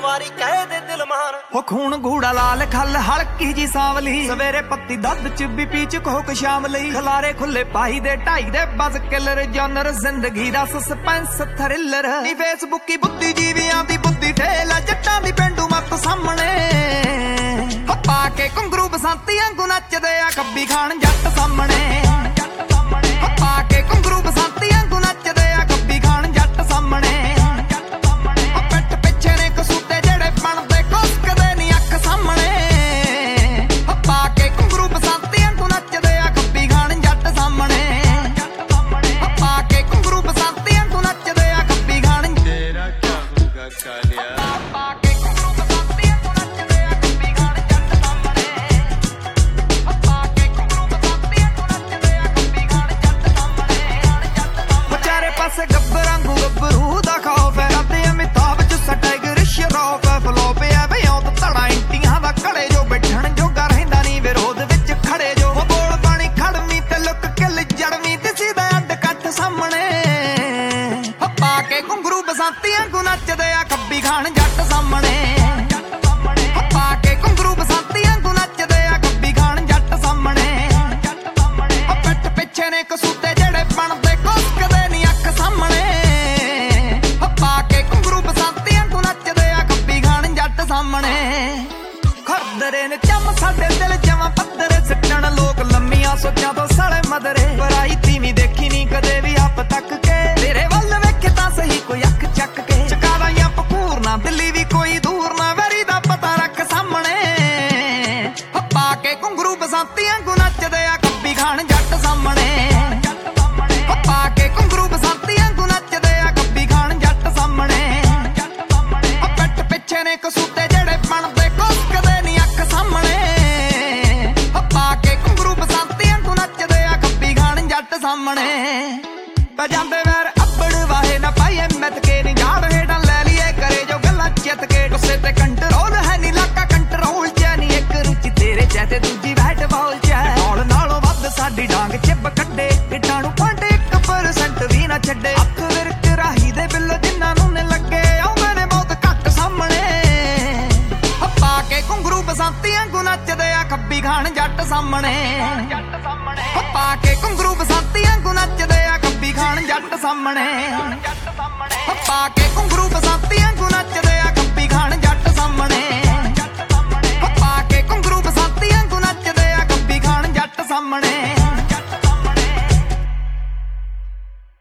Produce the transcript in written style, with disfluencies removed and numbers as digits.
ਵਾਰੀ ਕਹਿ ਦੇ ਦਿਲ ਮਾਨ ਹੋ ਖੂਨ ਗੂੜਾ ਲਾਲ ਖੱਲ ਹਲਕੀ ਜੀ ਸਾਵਲੀ ਸਵੇਰੇ ਪੱਤੀ ਦੁੱਧ ਚ ਵੀ ਪੀਚ ਕੋਕ ਸ਼ਾਮ ਲਈ ਖਲਾਰੇ ਖੁੱਲੇ ਪਾਈ ਦੇ ਢਾਈ ਦੇ ਬਸ ਕਿਲਰ ਜਨਰ ਜ਼ਿੰਦਗੀ ਦਾ ਸਸਪੈਂਸ ਥ੍ਰਿਲਰ ਨੀ ਫੇਸਬੁੱਕੀ ਬੁੱਧੀ ਜੀਵਿਆਂ ਦੀ ਬੁੱਧੀ ਠੇਲ ਜੱਟਾਂ ਦੀ ਪਿੰਡੂ ਮੱਤ ਸਾਹਮਣੇ ਪਾ ਕੇ ਘੁੰਗਰੂ ਬਸੰਤੀ ਵਾਂਗੂ ਨੱਚਦੇ ਆ ਕੱਬੀ ਖਾਨ ਜੱਟ ਸਾਹਮਣੇ ਪਾ ਕੇ ਘੁੰਗਰੂ ਬਸੰਤੀ ਵਾਂਗੂ ਨੱਚਦੇ ਆ ਕੱਬੀ ਖਾਨ ਜੱਟ ਸਾਹਮਣੇ ਪਿੱਠ ਪਿੱਛੇ ਨੇ ਕਸੂਤੇ ਜਿਹੜੇ ਬਣਦੇ ਕੁਸਕਦੇ ਨੀ ਅੱਖ ਸਾਹਮਣੇ ਪਾ ਕੇ ਘੁੰਗਰੂ ਬਸੰਤੀ ਵਾਂਗੂ ਨੱਚਦੇ ਆ ਕੱਬੀ ਖਾਨ ਜੱਟ ਸਾਹਮਣੇ ਪਾ ਕੇ ਘੁੰਗਰੂ ਬਸੰਤੀ ਵਾਂਗੂ ਨੱਚਦੇ ਆ ਕੱਬੀ ਖਾਨ ਤੇਰਾ ਕਿਆ ਹੋਗਾ ਕਾਲਿਆ ਪਾ ਕੇ ਘੁੰਗਰੂ ਬਸੰਤੀ ਵਾਂਗੂ ਨੱਚਦੇ ਆ ਕੱਬੀ ਖਾਨ ਜੱਟ ਸਾਹਮਣੇ ਪਾ ਕੇ ਘੁੰਗਰੂ ਬਸੰਤੀ ਵਾਂਗੂ ਨੱਚਦੇ ਆ ਕੱਬੀ ਖਾਨ ਜੱਟ ਸਾਹਮਣੇ ਚਾਰੇ ਪਾਸੇ ਗੱਭਰਾਂ ਵਾਂਗੂ ਗੱਭਰੂ ਦਾ ਖੌਫ ਹੈ ਕਰਦੇ ਅਮਿਤਾਭ ਚ ਸਟਾਈਗਰ ਸ਼ਰੋਫ ਹੈ ਫਲੋ ਪਿਆ ਬਿਆਉਤ ਧੜਾ ਇੰਟੀਆਂ ਦਾ ਘੜੇ ਜੋ ਬੈਠਣ ਜੋਗਾ ਰਹਿੰਦਾ ਨਹੀਂ ਵਿਰੋਧ ਵਿੱਚ ਖੜੇ ਜੋ ਬੋਲ ਪਾਣੀ ਖੜਮੀ ਤੇ ਲੁੱਕ ਕਿਲ ਜੜਵੀਂ ਦਿਸੀ ਦਾ ਅੱਡ ਕੱਠ ਸਾਹਮਣੇ ਪਾ ਕੇ ਘੁੰਗਰੂ ਬਸੰਤੀ ਵਾਂਗੂ ਨੱਚਦੇ ਆ ਕੱਬੀ ਖਾਨ ਜੱਟ ਸਾਹਮਣੇ ਪਾ ਕੇ ਘੁੰਗਰੂ ਬਸੰਤੀ ਵਾਂਗੂ ਨੱਚਦੇ ਆ ਕੱਬੀ ਖਾਨ ਜੱਟ ਸਾਹਮਣੇ ਪਿੱਠ ਪਿੱਛੇ ਨੇ ਕਸੂਤੇ ਜਿਹੜੇ ਬਣਦੇ ਕੁਸਕਦੇ ਨੀ ਅੱਖ ਸਾਹਮਣੇ ਪਾ ਕੇ ਘੁੰਗਰੂ ਬਸੰਤੀ ਵਾਂਗੂ ਨੱਚਦੇ ਆ ਕੱਬੀ ਖਾਨ ਜੱਟ ਸਾਹਮਣੇ ਖਰਦਰੇ ਨੇ ਚੰਮ ਸਾਡੇ ਦਿਲ ਜਮਾਂ ਪੱਧਰੇ ਸਿੱਟਣ ਲੋਕ ਲੰਮੀਆਂ ਸੋਚਾਂ ਤੋਂ ਸਾਲੇ ਮਦਰੇ ਬਰਾਈ ਤੀਵੀਂ ਦੇਖੀ ਨੀ ਕਦੇ ਵੀ ਆਪ ਤੱਕ ਕੇ ਤੇਰੇ ਵੱਲ ਵੇਖੇ ਤਾਂ ਸਹੀ ਕੋਈ ਅੱਖ ਚੱਕ ਕੇ ਚਕਾਦਾ ਜਾਂ ਪਕੂਰ ਨਾ ਦਿੱਲੀ ਵੀ ਕੋਈ ਦੂਰ ਨਾ ਵੈਰੀ ਦਾ ਪਤਾ ਰੱਖ ਸਾਹਮਣੇ ਪਾ ਕੇ ਘੁੰਗਰੂ ਬਸੰਤੀ ਵਾਂਗੂ ਨੱਚਦੇ ਆ ਕੱਬੀ ਖਾਨ ਜੱਟ ਸਾਹਮਣੇ ਪਾ ਕੇ ਘੁੰਗਰੂ ਬਸੰਤੀ ਵਾਂਗੂ ਨੱਚਦੇ ਆ ਕੱਬੀ ਖਾਨ ਜੱਟ ਸਾਹਮਣੇ ਪਿੱਠ ਪਿੱਛੇ ਨੇ ਕਸੂਤੇ ਜਿਹੜੇ ਬਣਦੇ ਕੁਸਕਦੇ ਨੀ ਅੱਖ ਸਾਹਮਣੇ ਪਾ ਕੇ ਘੁੰਗਰੂ ਬਸੰਤੀ ਵਾਂਗੂ ਨੱਚਦੇ ਆ ਕੱਬੀ ਖਾਨ ਜੱਟ ਸਾਹਮਣੇ ਪੈ ਜਾਂਦੇ ਵੈਰ ਅੱਬੜ ਵਾਹੇ ਨਾ ਪਾਈਏ ਮਿੱਥ ਕੇ ਨੀ ਝਾੜ ਹੇਠਾਂ ਲੈ ਲਈਏ ਕਰੇ ਜੋ ਗੱਲਾਂ ਚਿੱਤ ਕੇ ਗੁੱਸੇ ਤੇ ਕੰਟਰੋਲ ਹੈ ਨੀ ਲਾਕਾ ਕੰਟਰੋਲ ਚ ਨੀ ਇੱਕ ਰੁਚੀ ਤੇਰੇ ਚ ਤੇ ਦੂਜੀ ਵੈਟ ਬਾਲ ਚ ਨਾਲ ਨਾਲੋਂ ਵੱਧ ਸਾਡੀ ਡਾਂਗ ਚਿੱਬ ਕੱਢੇ ਪਿੱਠਾਂ ਨੂੰ 1% ਵੀ ਨਾ ਛੱਡੇ ਅੱਖ ਵਿਰਕ ਰਾਹੀ ਦੇ ਬਿੱਲ ਜਿੰਨਾਂ ਨੂੰ ਨੇ ਲੱਗੇ ਆਉਂਦੇ ਨੇ ਬਹੁਤ ਘੱਟ ਸਾਹਮਣੇ ਪਾ ਕੇ ਘੁੰਗਰੂ ਬਸੰਤੀ ਵਾਂਗੂ ਨੱਚਦੇ ਆ ਕੱਬੀ ਖਾਨ ਜੱਟ ਸਾਹਮਣੇ ਪਾ ਕੇ ਘੁੰਗਰੂ ਬਸੰਤੀ ਵਾਂਗੂ ਨੱਚਦੇ ਆ ਕੱਬੀ ਖਾਨ ਜੱਟ ਸਾਹਮਣੇ